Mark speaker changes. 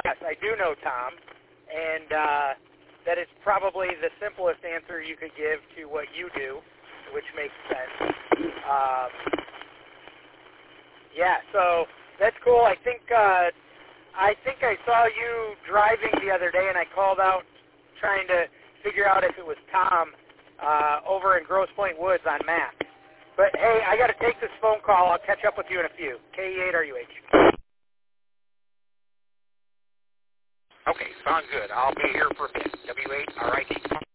Speaker 1: yes, I do know Tom, and that is probably the simplest answer you could give to what you do, which makes sense. Yeah, so that's cool. I think I saw you driving the other day, and I called out trying to figure out if it was Tom over in Grosse Pointe Woods on maps. But, hey, I got to take this phone call. I'll catch up with you in a few. KE8RUH.
Speaker 2: Okay, sounds good. I'll be here for a bit. W8RIT.